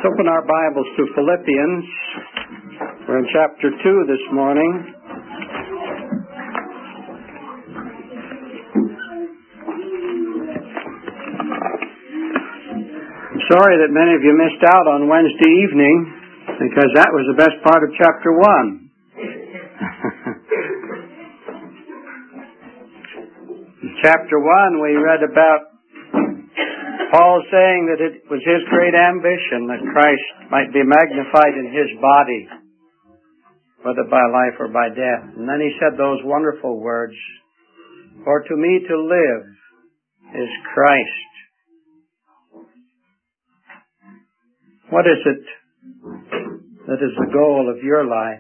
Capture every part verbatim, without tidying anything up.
Let's open our Bibles to Philippians. We're in chapter two this morning. I'm sorry that many of you missed out on Wednesday evening, because that was the best part of chapter one. In chapter one, we read about Paul saying that it was his great ambition that Christ might be magnified in his body, whether by life or by death. And then he said those wonderful words, "For to me to live is Christ." What is it that is the goal of your life?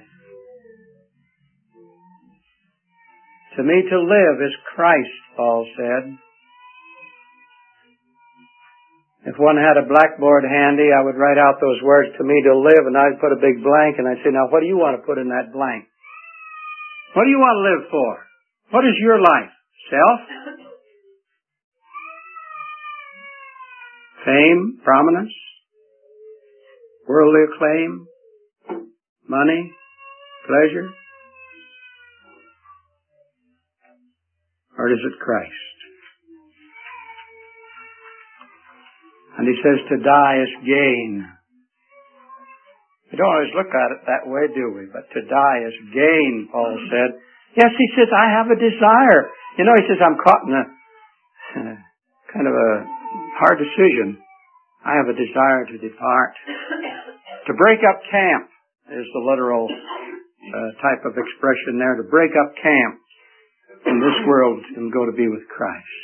To me to live is Christ, Paul said. If one had a blackboard handy, I would write out those words, "to me to live," and I'd put a big blank, and I'd say, "Now, what do you want to put in that blank? What do you want to live for? What is your life? Self? Fame? Prominence? Worldly acclaim? Money? Pleasure? Or is it Christ?" And he says to die is gain. We don't always look at it that way, do we? But to die is gain, Paul said. Yes, he says, I have a desire. You know, he says, I'm caught in a kind of a hard decision. I have a desire to depart. To break up camp is the literal uh, type of expression there. To break up camp in this world and go to be with Christ.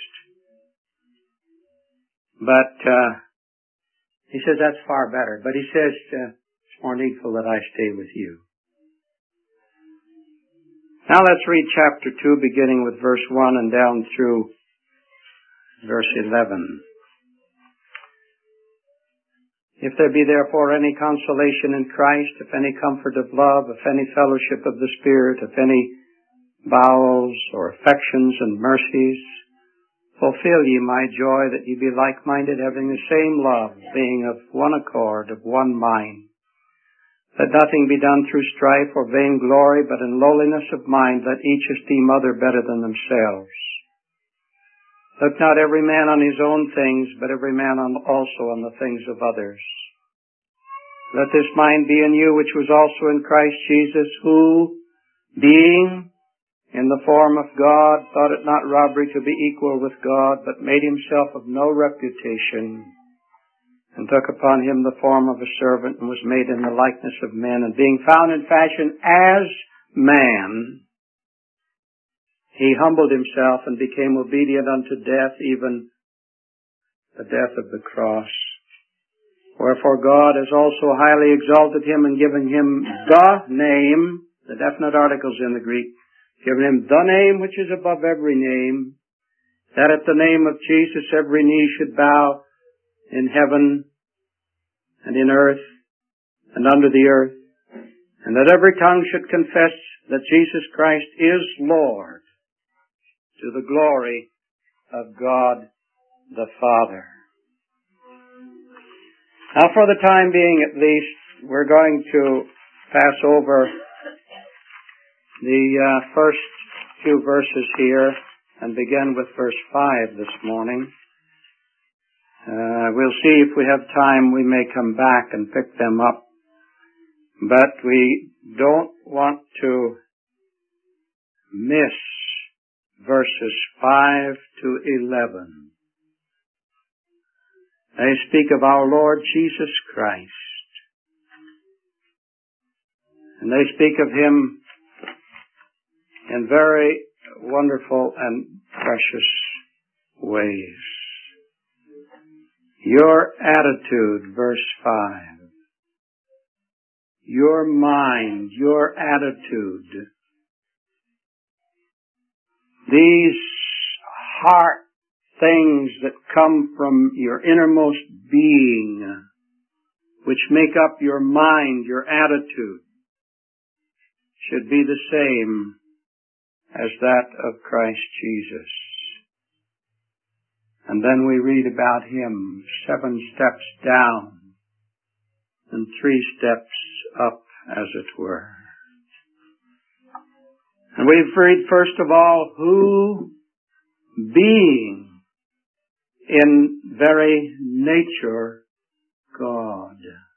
But uh, he says that's far better. But he says uh, it's more needful that I stay with you. Now let's read chapter two, beginning with verse one and down through verse eleven. If there be therefore any consolation in Christ, if any comfort of love, if any fellowship of the Spirit, if any bowels or affections and mercies, fulfill ye my joy, that ye be like-minded, having the same love, being of one accord, of one mind. Let nothing be done through strife or vain glory, but in lowliness of mind let each esteem other better than themselves. Look not every man on his own things, but every man on, also on the things of others. Let this mind be in you, which was also in Christ Jesus, who, being in the form of God, thought it not robbery to be equal with God, but made himself of no reputation, and took upon him the form of a servant, and was made in the likeness of men. And being found in fashion as man, he humbled himself and became obedient unto death, even the death of the cross. Wherefore God has also highly exalted him and given him the name, the definite articles in the Greek, given him the name which is above every name, that at the name of Jesus every knee should bow in heaven and in earth and under the earth, and that every tongue should confess that Jesus Christ is Lord, to the glory of God the Father. Now, for the time being at least, we're going to pass over the uh, first few verses here and begin with verse five this morning. Uh, we'll see if we have time, we may come back and pick them up. But we don't want to miss verses five to eleven. They speak of our Lord Jesus Christ. And they speak of Him in very wonderful and precious ways. Your attitude, verse five. Your mind, your attitude. These heart things that come from your innermost being, which make up your mind, your attitude, should be the same as that of Christ Jesus. And then we read about Him seven steps down and three steps up, as it were. And we've read, first of all, who, being in very nature God.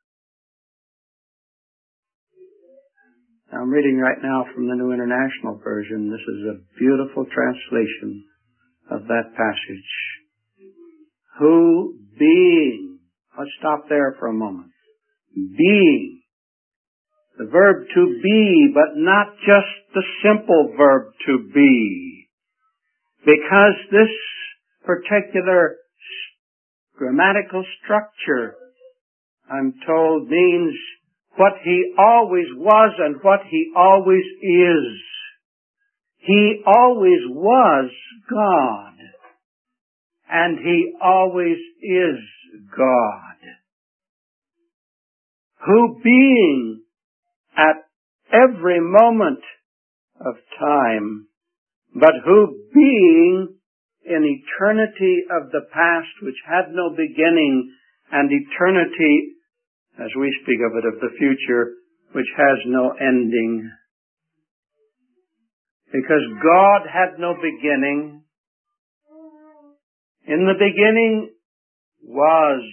I'm reading right now from the New International Version. This is a beautiful translation of that passage. Who, being, let's stop there for a moment. Being. The verb to be, but not just the simple verb to be. Because this particular grammatical structure, I'm told, means what he always was and what he always is. He always was God. And he always is God. Who, being at every moment of time, but who, being in eternity of the past, which had no beginning, and eternity, as we speak of it, of the future, which has no ending. Because God had no beginning. In the beginning was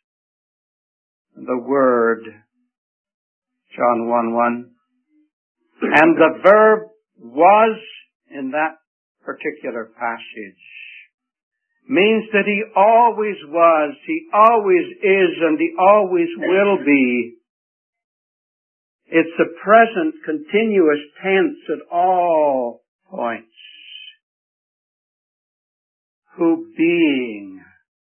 the Word, John one one. And the verb was in that particular passage means that he always was, he always is, and he always will be. It's the present continuous tense at all points. Who, being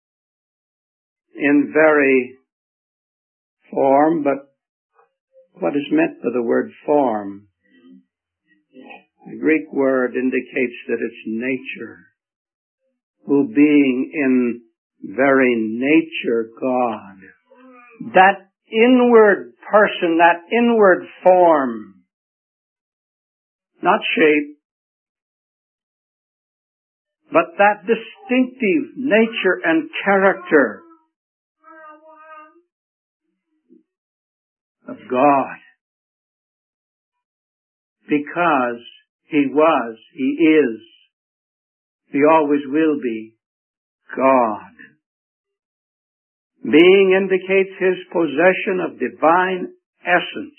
in very form, but what is meant by the word form? The Greek word indicates that it's nature. Who, being in very nature God. That inward person, that inward form, not shape, but that distinctive nature and character of God. Because he was, he is, he always will be God. Being indicates his possession of divine essence.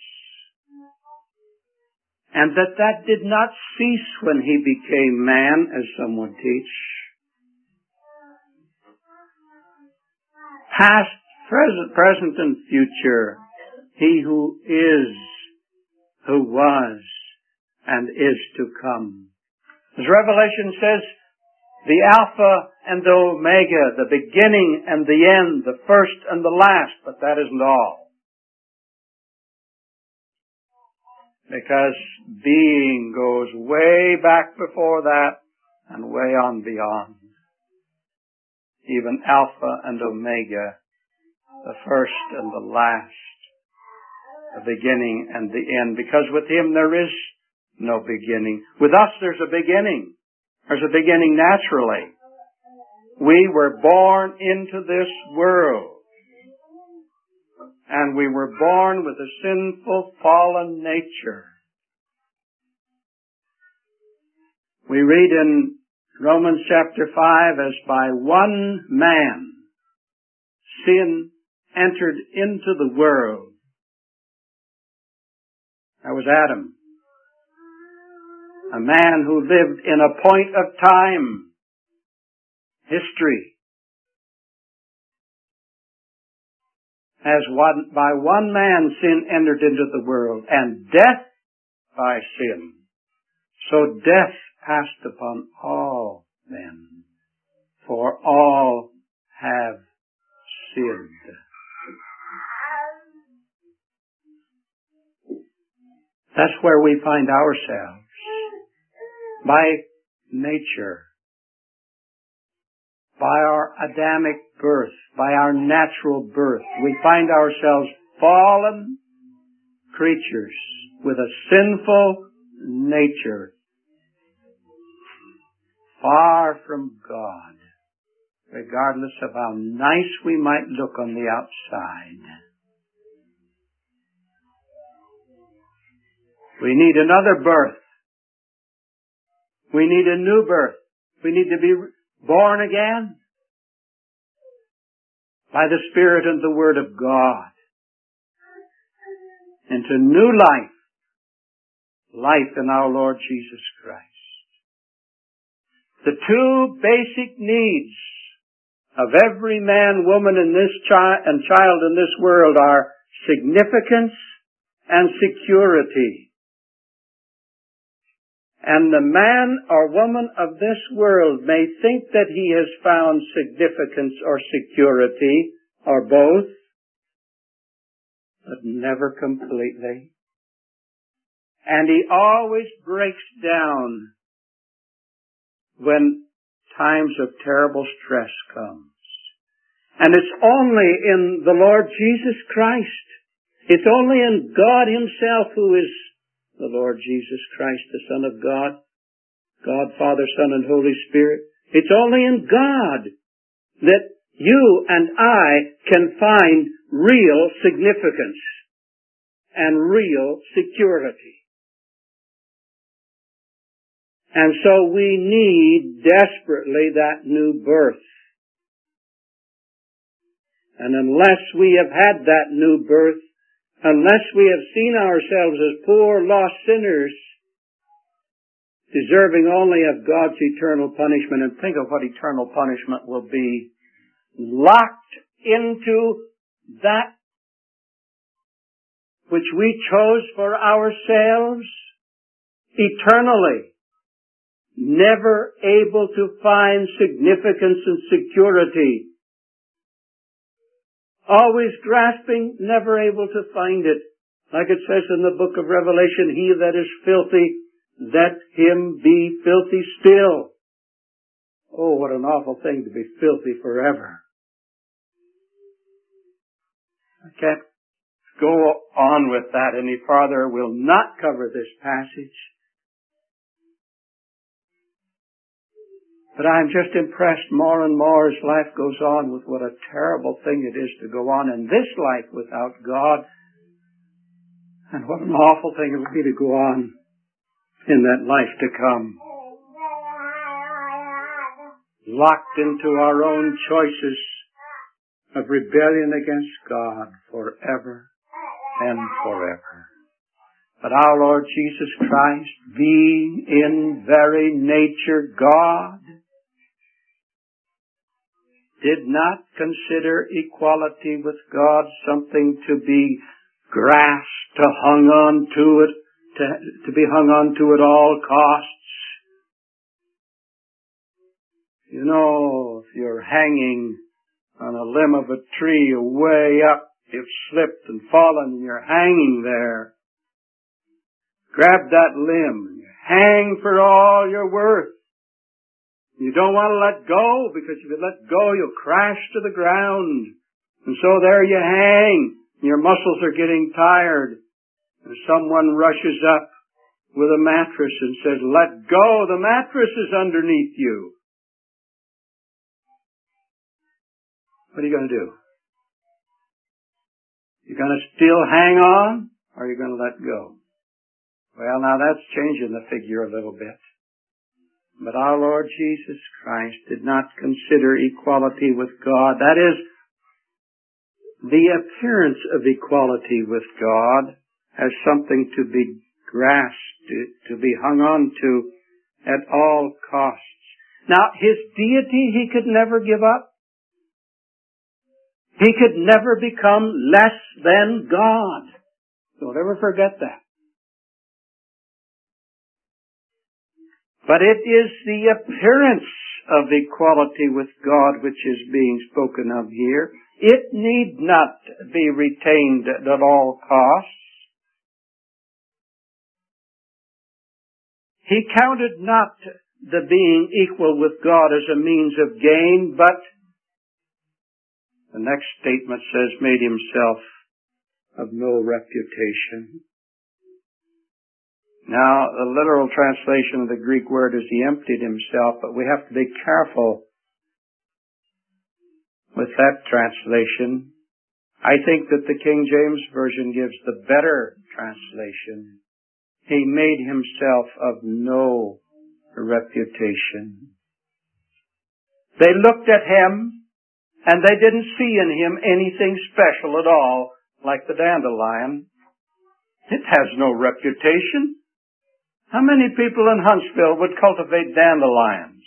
And that that did not cease when he became man, as some would teach. Past, present, present and future. He who is, who was, and is to come. As Revelation says, the Alpha and the Omega, the beginning and the end, the first and the last, but that isn't all. Because being goes way back before that and way on beyond. Even Alpha and Omega, the first and the last, the beginning and the end. Because with him there is no beginning. With us there's a beginning. There's a beginning naturally. We were born into this world. And we were born with a sinful, fallen nature. We read in Romans chapter five, as by one man sin entered into the world. That was Adam. A man who lived in a point of time, history. As one, by one man sin entered into the world, and death by sin. So death passed upon all men, for all have sinned. That's where we find ourselves. By nature. By our Adamic birth, by our natural birth, we find ourselves fallen creatures with a sinful nature, far from God, regardless of how nice we might look on the outside. We need another birth. We need a new birth. We need to be born again by the Spirit and the Word of God into new life, life in our Lord Jesus Christ. The two basic needs of every man, woman, in this child and child in this world are significance and security. And the man or woman of this world may think that he has found significance or security, or both, but never completely. And he always breaks down when times of terrible stress comes. And it's only in the Lord Jesus Christ. It's only in God Himself, who is the Lord Jesus Christ, the Son of God, God, Father, Son, and Holy Spirit. It's only in God that you and I can find real significance and real security. And so we need desperately that new birth. And unless we have had that new birth, unless we have seen ourselves as poor, lost sinners, deserving only of God's eternal punishment, and think of what eternal punishment will be, locked into that which we chose for ourselves eternally, never able to find significance and security, always grasping, never able to find it. Like it says in the book of Revelation, he that is filthy, let him be filthy still. Oh, what an awful thing to be filthy forever. I can't go on with that any farther. We'll not cover this passage. But I'm just impressed more and more as life goes on with what a terrible thing it is to go on in this life without God. And what an awful thing it would be to go on in that life to come. Locked into our own choices of rebellion against God forever and forever. But our Lord Jesus Christ, being in very nature God, did not consider equality with God something to be grasped, to hung on to it, to, to be hung on to at all costs. You know, if you're hanging on a limb of a tree way up, you've slipped and fallen and you're hanging there. Grab that limb and you hang for all you're worth. You don't want to let go, because if you let go, you'll crash to the ground. And so there you hang. Your muscles are getting tired. And someone rushes up with a mattress and says, let go, the mattress is underneath you. What are you going to do? You're going to still hang on, or you're going to let go? Well, now that's changing the figure a little bit. But our Lord Jesus Christ did not consider equality with God, that is, the appearance of equality with God, as something to be grasped, to, to be hung on to at all costs. Now, His deity He could never give up. He could never become less than God. Don't ever forget that. But it is the appearance of equality with God which is being spoken of here. It need not be retained at all costs. He counted not the being equal with God as a means of gain, but the next statement says, made Himself of no reputation. Now, the literal translation of the Greek word is He emptied Himself, but we have to be careful with that translation. I think that the King James Version gives the better translation. He made himself of no reputation. They looked at him, and they didn't see in him anything special at all, like the dandelion. It has no reputation. How many people in Huntsville would cultivate dandelions?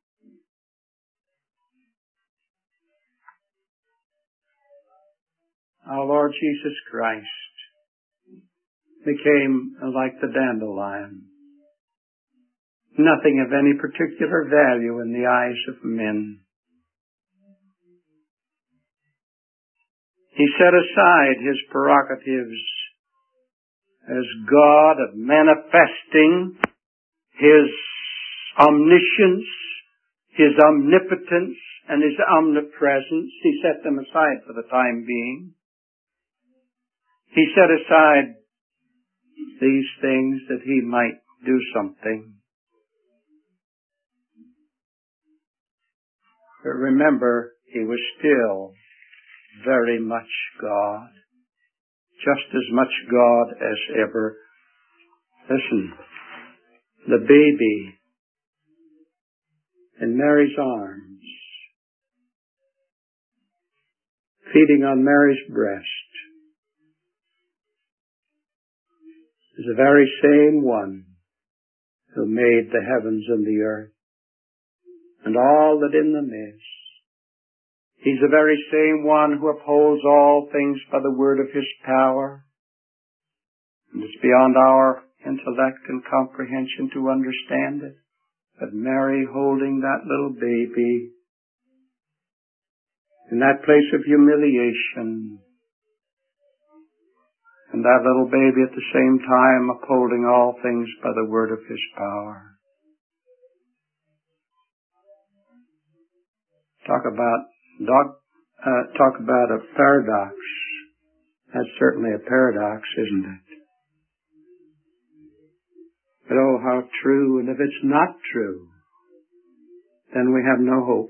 Our Lord Jesus Christ became like the dandelion. Nothing of any particular value in the eyes of men. He set aside his prerogatives as God of manifesting his omniscience, his omnipotence, and his omnipresence. He set them aside for the time being. He set aside these things that he might do something. But remember, he was still very much God. Just as much God as ever. Listen, the baby in Mary's arms, feeding on Mary's breast, is the very same one who made the heavens and the earth and all that in them is. He's the very same one who upholds all things by the word of his power. And it's beyond our intellect and comprehension to understand it. But Mary holding that little baby in that place of humiliation, and that little baby at the same time upholding all things by the word of his power. Talk about dog, uh, talk about a paradox. That's certainly a paradox, isn't it? But oh, how true. And if it's not true, then we have no hope.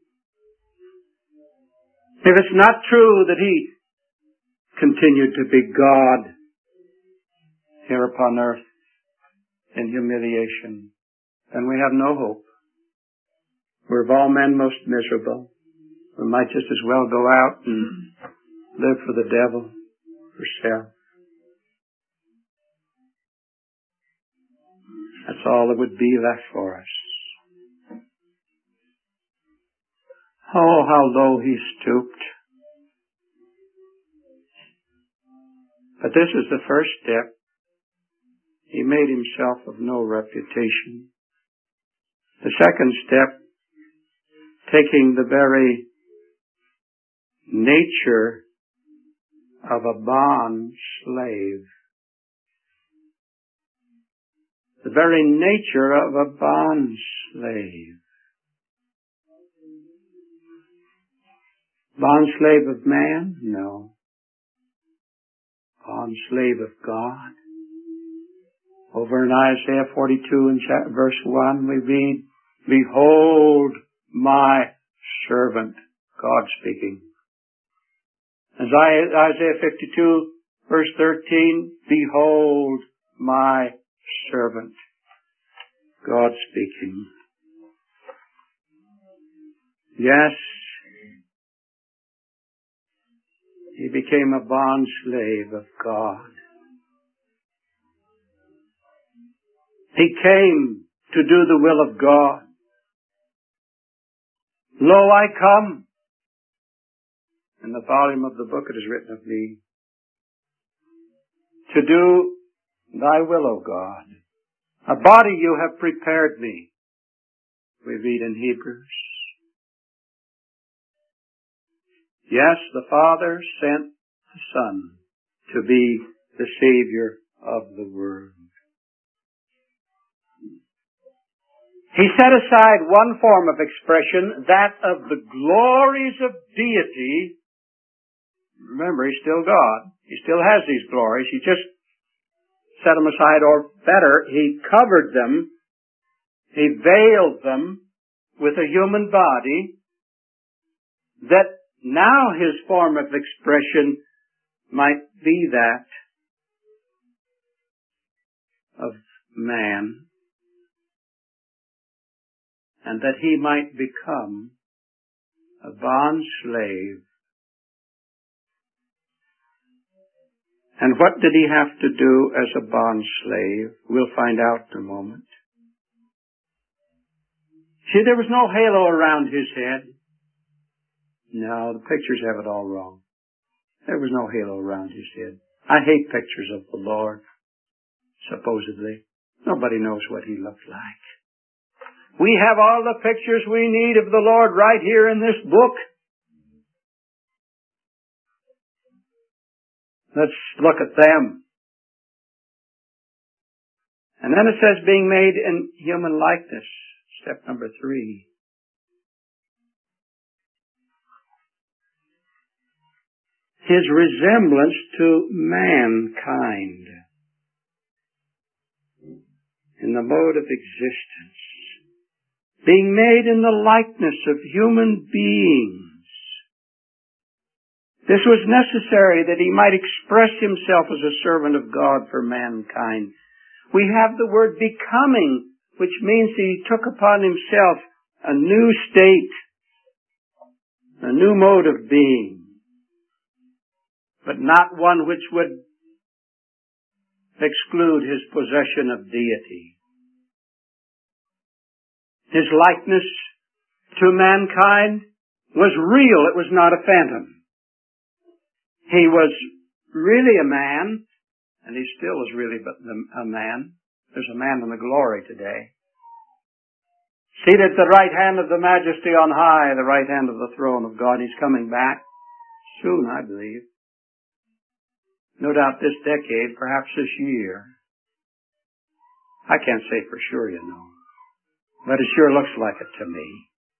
If it's not true that he continued to be God here upon earth in humiliation, then we have no hope. We're of all men most miserable. We might just as well go out and live for the devil, for self. That's all that would be left for us. Oh, how low he stooped. But this is the first step. He made himself of no reputation. The second step, taking the very nature of a bond slave. The very nature of a bond slave. Bond slave of man? No. Bond slave of God. Over in Isaiah forty-two and verse one we read, "Behold my servant," God speaking. Isaiah fifty-two verse thirteen, "Behold my servant," God speaking. Yes, he became a bond slave of God. He came to do the will of God. Lo, I come. In the volume of the book it is written of me, to do thy will, O God. A body you have prepared me, we read in Hebrews. Yes, the Father sent the Son to be the Savior of the world. He set aside one form of expression, that of the glories of deity. Remember, he's still God. He still has these glories. He just set them aside, or better, he covered them. He veiled them with a human body, that now his form of expression might be that of man, and that he might become a bond slave. And what did he have to do as a bond slave? We'll find out in a moment. See, there was no halo around his head. No, the pictures have it all wrong. There was no halo around his head. I hate pictures of the Lord, supposedly. Nobody knows what he looked like. We have all the pictures we need of the Lord right here in this book. Let's look at them. And then it says being made in human likeness. Step number three. His resemblance to mankind in the mode of existence. Being made in the likeness of human beings. This was necessary that he might express himself as a servant of God for mankind. We have the word becoming, which means that he took upon himself a new state, a new mode of being, but not one which would exclude his possession of deity. His likeness to mankind was real. It was not a phantom. He was really a man, and he still is really a man. There's a man in the glory today. Seated at the right hand of the majesty on high, the right hand of the throne of God. He's coming back soon, I believe. No doubt this decade, perhaps this year. I can't say for sure, you know. But it sure looks like it to me.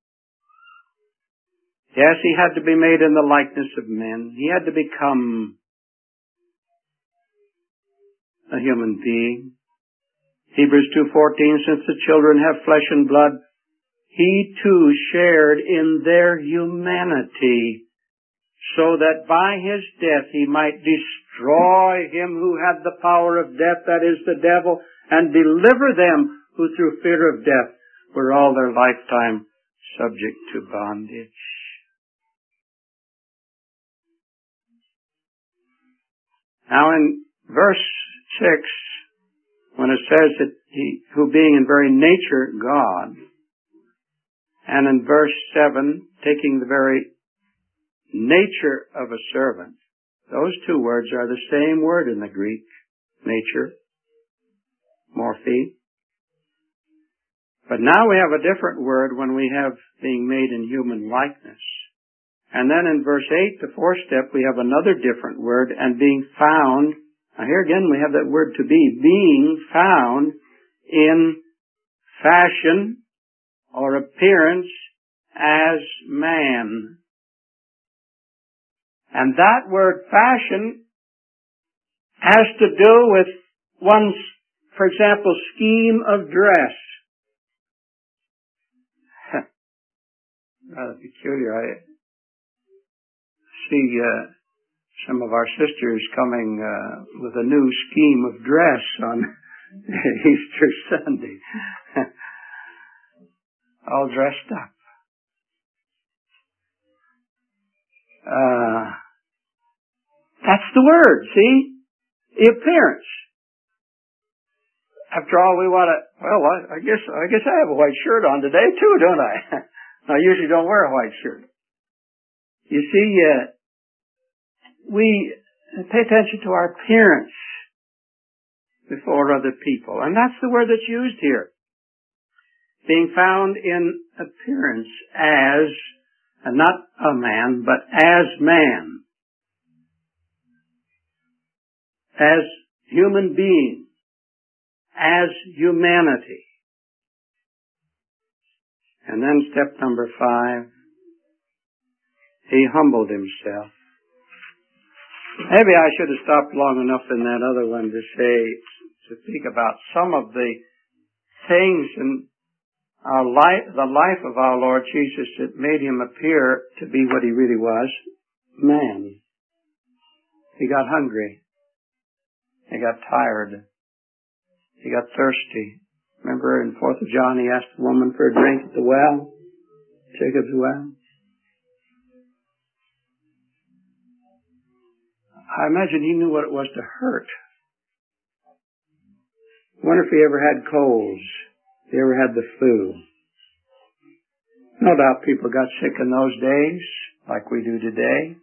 Yes, he had to be made in the likeness of men. He had to become a human being. Hebrews two fourteen, since the children have flesh and blood, he too shared in their humanity, so that by his death he might destroy him who had the power of death, that is the devil, and deliver them who through fear of death were all their lifetime subject to bondage. Now in verse six, when it says that he, who being in very nature God, and in verse seven, taking the very nature of a servant, those two words are the same word in the Greek, nature, morphe. But now we have a different word when we have being made in human likeness. And then in verse eight, the fourth step, we have another different word, and being found. Now here again we have that word to be, being found in fashion or appearance as man. And that word fashion has to do with one's, for example, scheme of dress. Rather peculiar. I see uh, some of our sisters coming uh, with a new scheme of dress on Easter Sunday. All dressed up. Uh, that's the word, see? The appearance. After all, we want to, well, I, I guess I guess I have a white shirt on today too, don't I? I usually don't wear a white shirt. You see, uh, we pay attention to our appearance before other people. And that's the word that's used here. Being found in appearance as, and not a man, but as man. As human being. As humanity. And then step number five, he humbled himself. Maybe I should have stopped long enough in that other one to say, to speak about some of the things in our life, the life of our Lord Jesus that made him appear to be what he really was, man. He got hungry. He got tired. He got thirsty. Remember in fourth of John, he asked the woman for a drink at the well, Jacob's well. I imagine he knew what it was to hurt. I wonder if he ever had colds. If he ever had the flu. No doubt people got sick in those days, like we do today.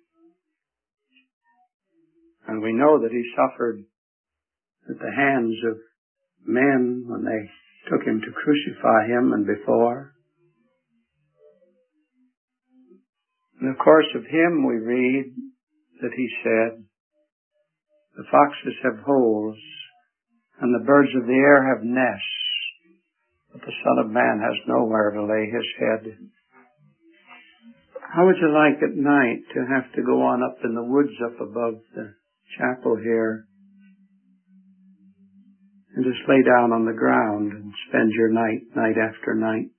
And we know that he suffered at the hands of men when they took him to crucify him and before. And of course of him we read that he said, the foxes have holes, and the birds of the air have nests, but the Son of Man has nowhere to lay his head. How would you like at night to have to go on up in the woods up above the chapel here and just lay down on the ground and spend your night, night after night?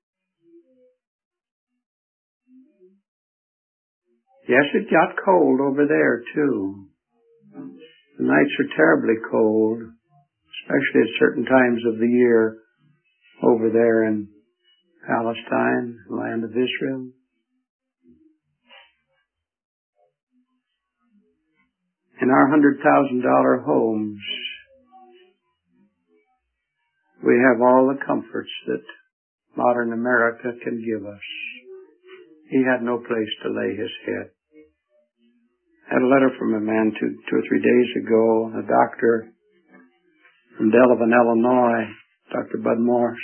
Yes, it got cold over there too. The nights are terribly cold, especially at certain times of the year over there in Palestine, the land of Israel. In our one hundred thousand dollar homes, we have all the comforts that modern America can give us. He had no place to lay his head. I had a letter from a man two, two or three days ago, a doctor from Delavan, Illinois, Doctor Bud Morse.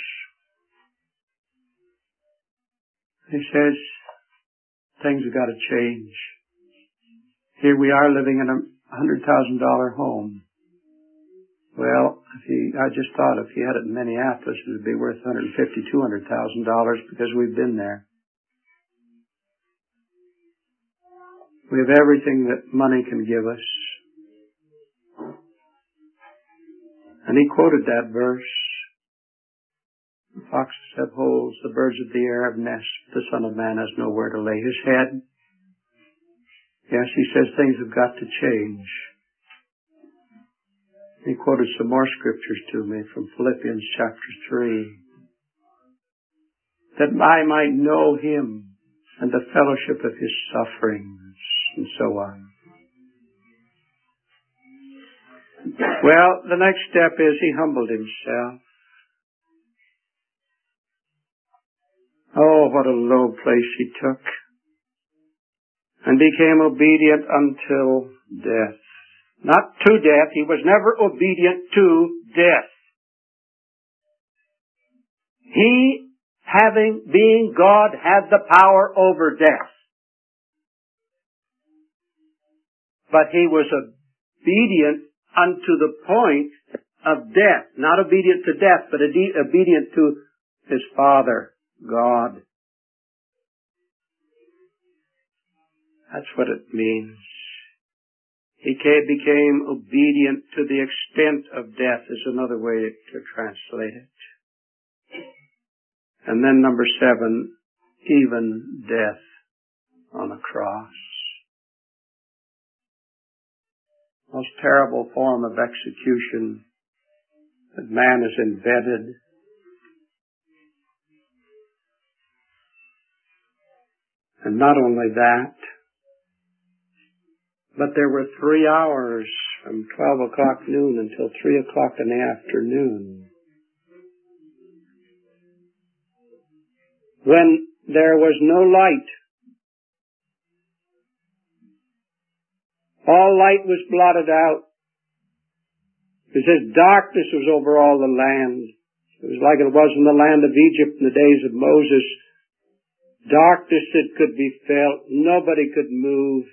He says, things have got to change. Here we are living in a one hundred thousand dollar home. Well, if he, I just thought if he had it in Minneapolis, it would be worth one hundred fifty thousand dollars, two hundred thousand dollars because we've been there. We have everything that money can give us. And he quoted that verse. The foxes have holes, the birds of the air have nests, the Son of Man has nowhere to lay his head. Yes, he says things have got to change. He quoted some more scriptures to me from Philippians chapter three. That I might know him and the fellowship of his sufferings, and so on. Well, the next step is he humbled himself. Oh, what a low place he took. And became obedient until death. Not to death. He was never obedient to death. He, having, being God, had the power over death. But he was obedient unto the point of death. Not obedient to death, but obedient to his Father, God. That's what it means. He became obedient to the extent of death is another way to translate it. And then number seven, even death on a cross. Most terrible form of execution that man has invented. And not only that, but there were three hours from twelve o'clock noon until three o'clock in the afternoon when there was no light. All light was blotted out. It says darkness was over all the land. It was like it was in the land of Egypt in the days of Moses. Darkness that could be felt. Nobody could move.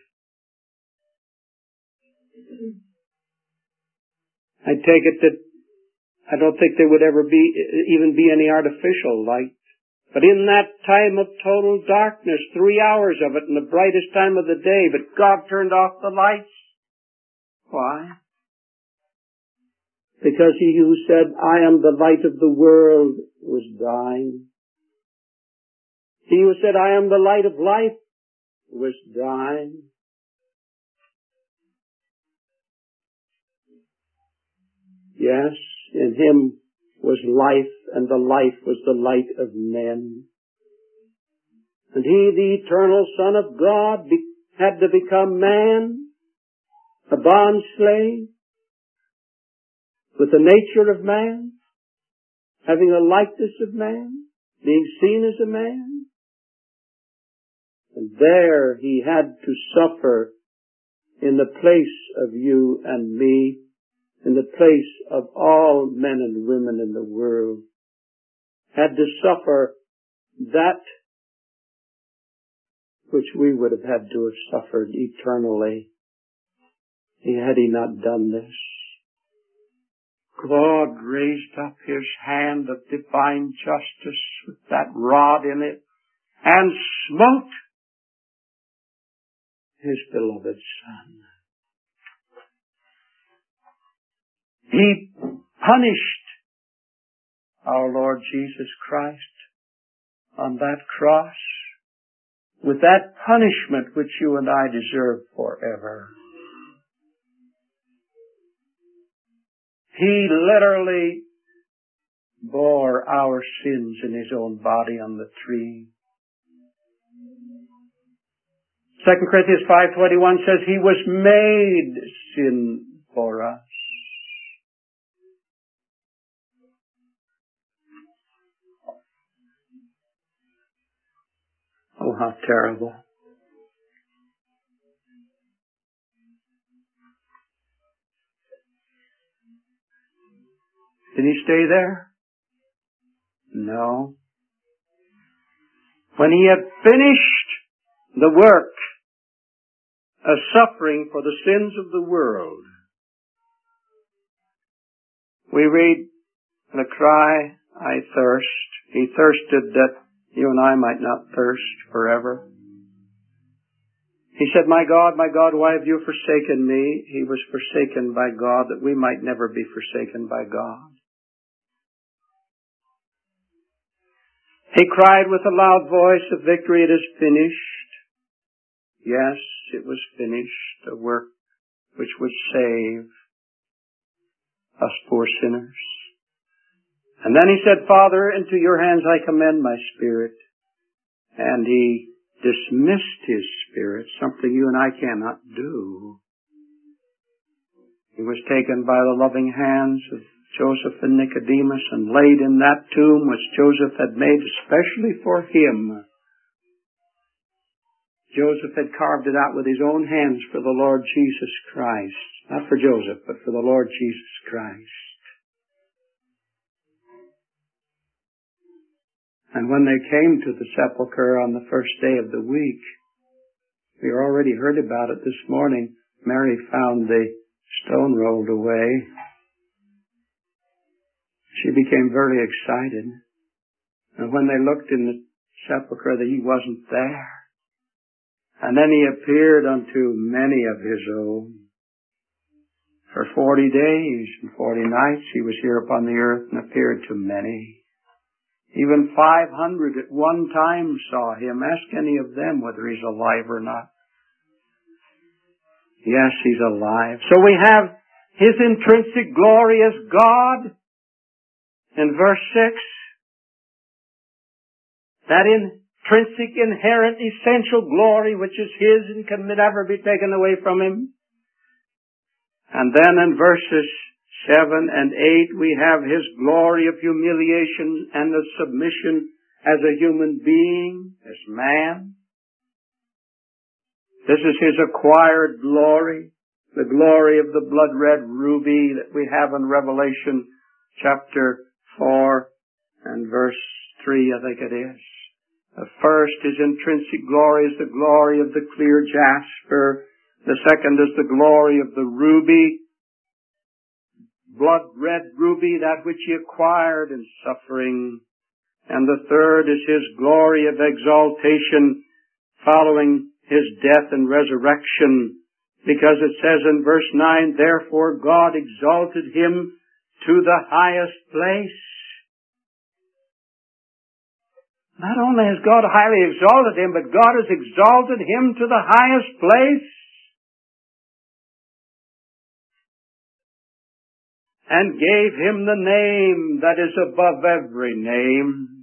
I take it that I don't think there would ever be, even be any artificial light. But in that time of total darkness, three hours of it in the brightest time of the day, but God turned off the lights. Why? Because he who said, I am the light of the world, was dying. He who said, I am the light of life, was dying. Yes, In Him was life, and the life was the light of men. And He, the eternal Son of God, be- had to become man, a bond slave, with the nature of man, having the likeness of man, being seen as a man. And there He had to suffer in the place of you and me, in the place of all men and women in the world, had to suffer that which we would have had to have suffered eternally had He not done this. God raised up His hand of divine justice with that rod in it and smote His beloved Son. He punished our Lord Jesus Christ on that cross with that punishment which you and I deserve forever. He literally bore our sins in His own body on the tree. Second Corinthians five twenty-one says He was made sin for us. Oh, how terrible. Did He stay there? No. When He had finished the work of suffering for the sins of the world, we read the cry, I thirst. He thirsted that you and I might not thirst forever. He said, my God, my God, why have you forsaken me? He was forsaken by God that we might never be forsaken by God. He cried with a loud voice of victory, it is finished. Yes, it was finished, a work which would save us poor sinners. And then He said, Father, into your hands I commend my spirit. And He dismissed His spirit, something you and I cannot do. He was taken by the loving hands of Joseph and Nicodemus and laid in that tomb which Joseph had made especially for him. Joseph had carved it out with his own hands for the Lord Jesus Christ. Not for Joseph, but for the Lord Jesus Christ. And when they came to the sepulchre on the first day of the week, we already heard about it this morning. Mary found the stone rolled away. She became very excited. And when they looked in the sepulchre, that He wasn't there. And then He appeared unto many of His own. For forty days and forty nights He was here upon the earth and appeared to many. Even five hundred at one time saw Him. Ask any of them whether He's alive or not. Yes, He's alive. So we have His intrinsic glory as God in verse six. That intrinsic, inherent, essential glory which is His and can never be taken away from Him. And then in verses seven and eight, we have His glory of humiliation and of submission as a human being, as man. This is His acquired glory, the glory of the blood-red ruby that we have in Revelation chapter four and verse three, I think it is. The first, His intrinsic glory, is the glory of the clear jasper. The second is the glory of the ruby, blood-red ruby, that which He acquired in suffering. And the third is His glory of exaltation following His death and resurrection. Because it says in verse nine, therefore God exalted Him to the highest place. Not only has God highly exalted Him, but God has exalted Him to the highest place. and gave him the name that is above every name.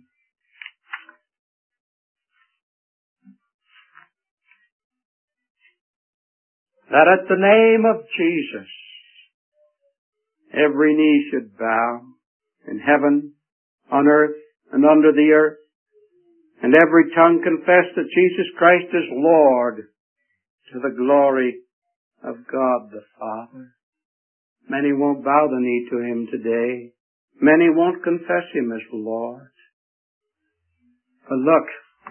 That at the name of Jesus, every knee should bow in heaven, on earth, and under the earth, and every tongue confess that Jesus Christ is Lord, to the glory of God the Father. Many won't bow the knee to him today. Many won't confess him as Lord. But look,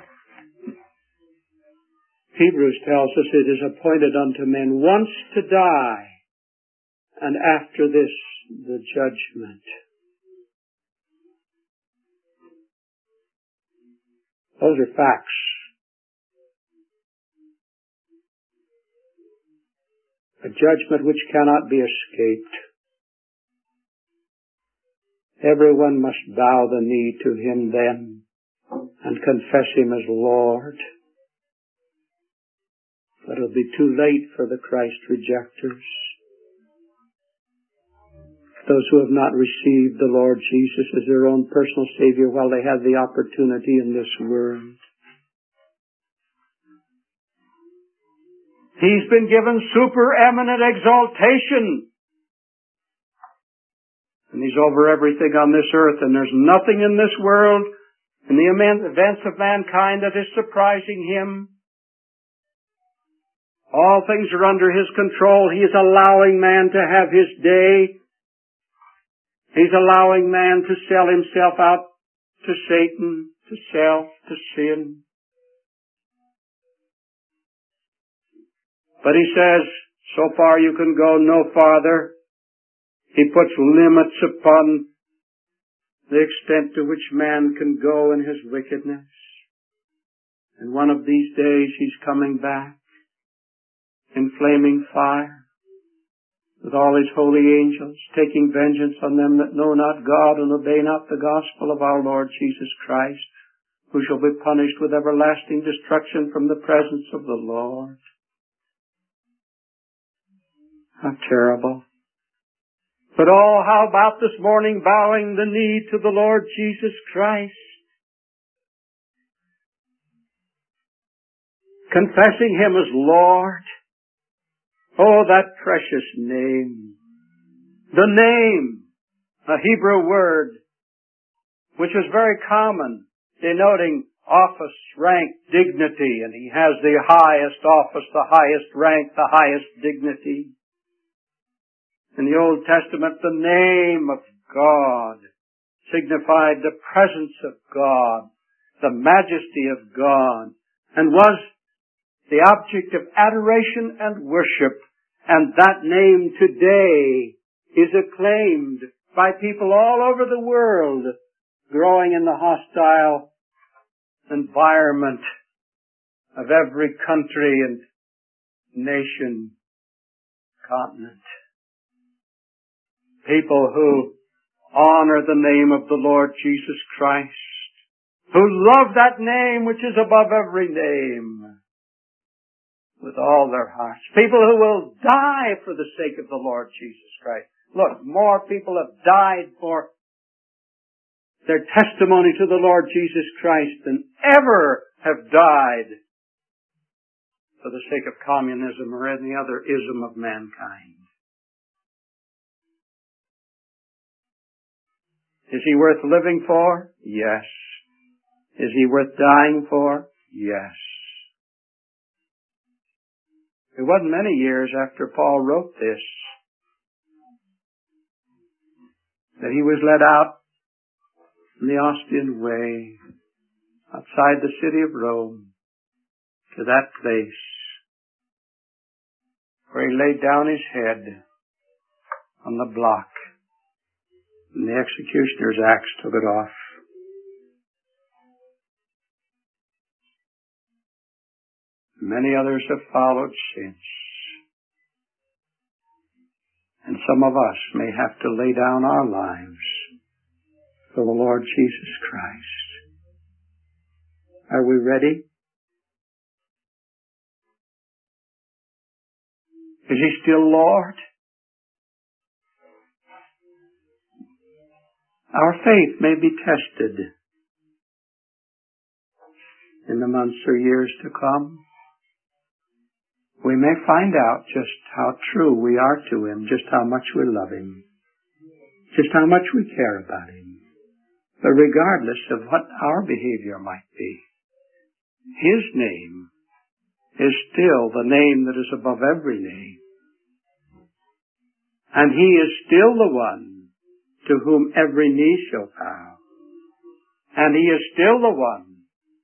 Hebrews tells us it is appointed unto men once to die, and after this the judgment. Those are facts. A judgment which cannot be escaped. Everyone must bow the knee to him then and confess him as Lord. But it'll be too late for the Christ rejectors. Those who have not received the Lord Jesus as their own personal Savior while they have the opportunity in this world. He's been given supereminent exaltation. And he's over everything on this earth, and there's nothing in this world, in the events of mankind, that is surprising him. All things are under his control. He is allowing man to have his day. He's allowing man to sell himself out to Satan, to self, to sin. But he says, so far you can go, no farther. He puts limits upon the extent to which man can go in his wickedness. And one of these days he's coming back in flaming fire with all his holy angels, taking vengeance on them that know not God and obey not the gospel of our Lord Jesus Christ, who shall be punished with everlasting destruction from the presence of the Lord. How terrible. But oh, how about this morning bowing the knee to the Lord Jesus Christ? Confessing him as Lord. Oh, that precious name. The name, a Hebrew word, which is very common, denoting office, rank, dignity, and he has the highest office, the highest rank, the highest dignity. In the Old Testament, the name of God signified the presence of God, the majesty of God, and was the object of adoration and worship. And that name today is acclaimed by people all over the world, growing in the hostile environment of every country and nation, continent. People who honor the name of the Lord Jesus Christ, who love that name which is above every name with all their hearts. People who will die for the sake of the Lord Jesus Christ. Look, more people have died for their testimony to the Lord Jesus Christ than ever have died for the sake of communism or any other ism of mankind. Is he worth living for? Yes. Is he worth dying for? Yes. It wasn't many years after Paul wrote this that he was led out in the Ostian Way, outside the city of Rome, to that place where he laid down his head on the block, and the executioner's axe took it off. Many others have followed since. And some of us may have to lay down our lives for the Lord Jesus Christ. Are we ready? Is he still Lord? our faith may be tested in the months or years to come. We may find out just how true we are to Him, just how much we love Him, just how much we care about Him. But regardless of what our behavior might be, His name is still the name that is above every name. And He is still the one to whom every knee shall bow. And He is still the one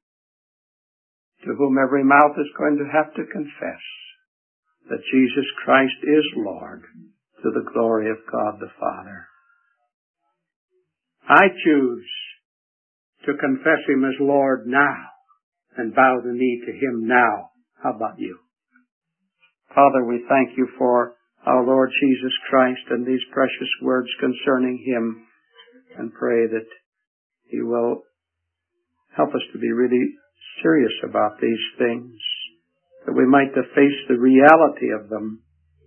to whom every mouth is going to have to confess that Jesus Christ is Lord, to the glory of God the Father. I choose to confess Him as Lord now and bow the knee to Him now. How about you? Father, we thank You for our Lord Jesus Christ and these precious words concerning Him, and pray that He will help us to be really serious about these things, that we might face the reality of them.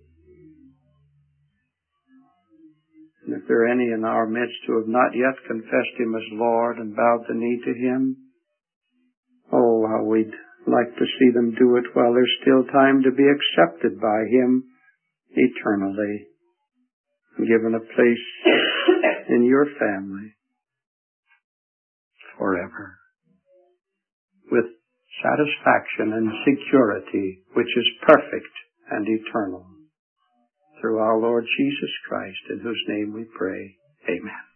And if there are any in our midst who have not yet confessed Him as Lord and bowed the knee to Him, oh, how we'd like to see them do it while there's still time to be accepted by Him eternally and given a place in Your family forever, with satisfaction and security which is perfect and eternal, through our Lord Jesus Christ, in whose name we pray. Amen.